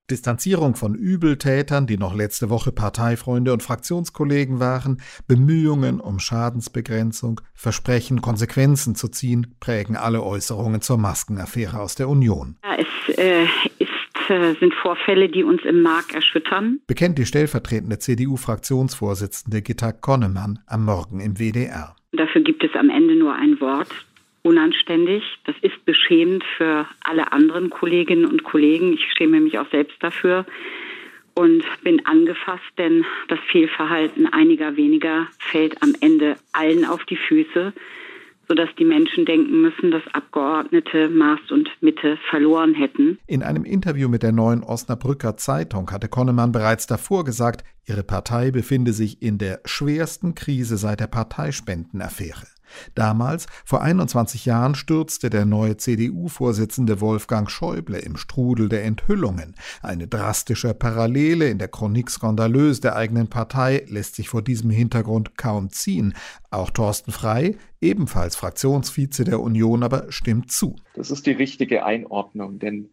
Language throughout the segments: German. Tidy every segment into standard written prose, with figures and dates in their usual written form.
Distanzierung von Übeltätern, die noch letzte Woche Parteifreunde und Fraktionskollegen waren, Bemühungen um Schadensbegrenzung, Versprechen, Konsequenzen zu ziehen, prägen alle Äußerungen zur Maskenaffäre aus der Union. Ja, sind Vorfälle, die uns im Mark erschüttern. Bekennt die stellvertretende CDU-Fraktionsvorsitzende Gitta Connemann am Morgen im WDR. Dafür gibt es am Ende nur ein Wort: unanständig. Das ist beschämend für alle anderen Kolleginnen und Kollegen. Ich schäme mich auch selbst dafür und bin angefasst, denn das Fehlverhalten einiger weniger fällt am Ende allen auf die Füße, sodass die Menschen denken müssen, dass Abgeordnete Maß und Mitte verloren hätten. In einem Interview mit der Neuen Osnabrücker Zeitung hatte Connemann bereits davor gesagt, ihre Partei befinde sich in der schwersten Krise seit der Parteispendenaffäre. Damals, vor 21 Jahren, stürzte der neue CDU-Vorsitzende Wolfgang Schäuble im Strudel der Enthüllungen. Eine drastische Parallele in der Chronique skandaleuse der eigenen Partei lässt sich vor diesem Hintergrund kaum ziehen. Auch Thorsten Frey, ebenfalls Fraktionsvize der Union, aber stimmt zu. Das ist die richtige Einordnung, denn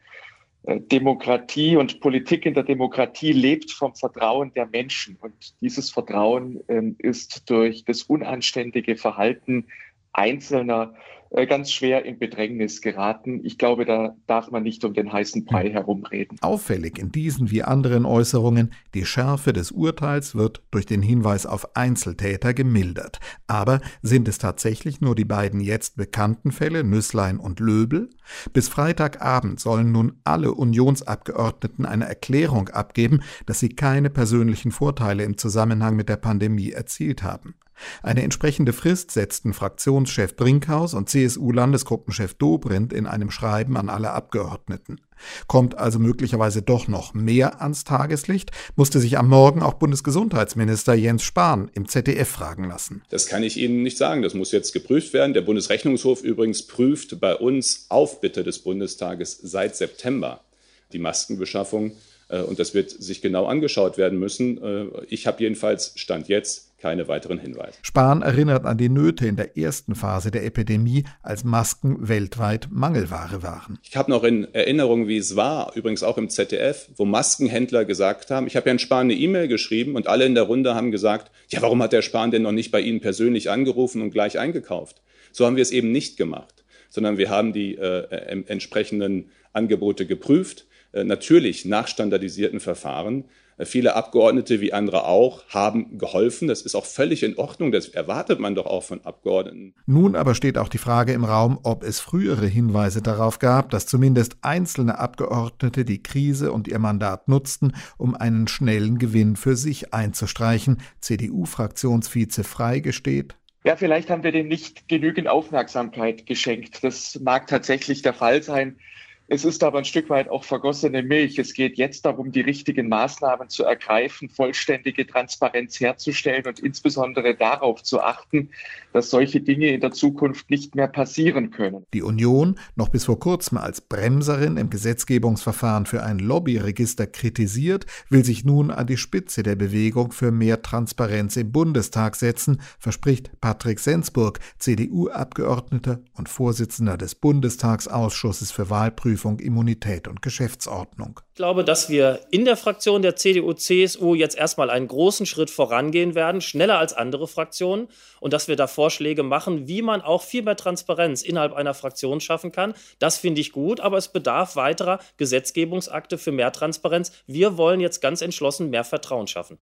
Demokratie und Politik in der Demokratie lebt vom Vertrauen der Menschen. Und dieses Vertrauen ist durch das unanständige Verhalten Einzelner ganz schwer in Bedrängnis geraten. Ich glaube, da darf man nicht um den heißen Brei herumreden. Auffällig in diesen wie anderen Äußerungen: die Schärfe des Urteils wird durch den Hinweis auf Einzeltäter gemildert. Aber sind es tatsächlich nur die beiden jetzt bekannten Fälle, Nüßlein und Löbel? Bis Freitagabend sollen nun alle Unionsabgeordneten eine Erklärung abgeben, dass sie keine persönlichen Vorteile im Zusammenhang mit der Pandemie erzielt haben. Eine entsprechende Frist setzten Fraktionschef Brinkhaus und CSU-Landesgruppenchef Dobrindt in einem Schreiben an alle Abgeordneten. Kommt also möglicherweise doch noch mehr ans Tageslicht, musste sich am Morgen auch Bundesgesundheitsminister Jens Spahn im ZDF fragen lassen. Das kann ich Ihnen nicht sagen. Das muss jetzt geprüft werden. Der Bundesrechnungshof übrigens prüft bei uns auf Bitte des Bundestages seit September die Maskenbeschaffung. Und das wird sich genau angeschaut werden müssen. Ich habe jedenfalls Stand jetzt keine weiteren Hinweise. Spahn erinnert an die Nöte in der ersten Phase der Epidemie, als Masken weltweit Mangelware waren. Ich habe noch in Erinnerung, wie es war, übrigens auch im ZDF, wo Maskenhändler gesagt haben, ich habe Herrn Spahn eine E-Mail geschrieben und alle in der Runde haben gesagt, ja, warum hat der Spahn denn noch nicht bei Ihnen persönlich angerufen und gleich eingekauft? So haben wir es eben nicht gemacht, sondern wir haben die entsprechenden Angebote geprüft, natürlich nach standardisierten Verfahren. Viele Abgeordnete, wie andere auch, haben geholfen. Das ist auch völlig in Ordnung. Das erwartet man doch auch von Abgeordneten. Nun aber steht auch die Frage im Raum, ob es frühere Hinweise darauf gab, dass zumindest einzelne Abgeordnete die Krise und ihr Mandat nutzten, um einen schnellen Gewinn für sich einzustreichen. CDU-Fraktionsvize Frey gesteht: Ja, vielleicht haben wir dem nicht genügend Aufmerksamkeit geschenkt. Das mag tatsächlich der Fall sein. Es ist aber ein Stück weit auch vergossene Milch. Es geht jetzt darum, die richtigen Maßnahmen zu ergreifen, vollständige Transparenz herzustellen und insbesondere darauf zu achten, dass solche Dinge in der Zukunft nicht mehr passieren können. Die Union, noch bis vor kurzem als Bremserin im Gesetzgebungsverfahren für ein Lobbyregister kritisiert, will sich nun an die Spitze der Bewegung für mehr Transparenz im Bundestag setzen, verspricht Patrick Sensburg, CDU-Abgeordneter und Vorsitzender des Bundestagsausschusses für Wahlprüfung, Immunität und Geschäftsordnung. Ich glaube, dass wir in der Fraktion der CDU/CSU jetzt erstmal einen großen Schritt vorangehen werden, schneller als andere Fraktionen, und dass wir da Vorschläge machen, wie man auch viel mehr Transparenz innerhalb einer Fraktion schaffen kann. Das finde ich gut, aber es bedarf weiterer Gesetzgebungsakte für mehr Transparenz. Wir wollen jetzt ganz entschlossen mehr Vertrauen schaffen.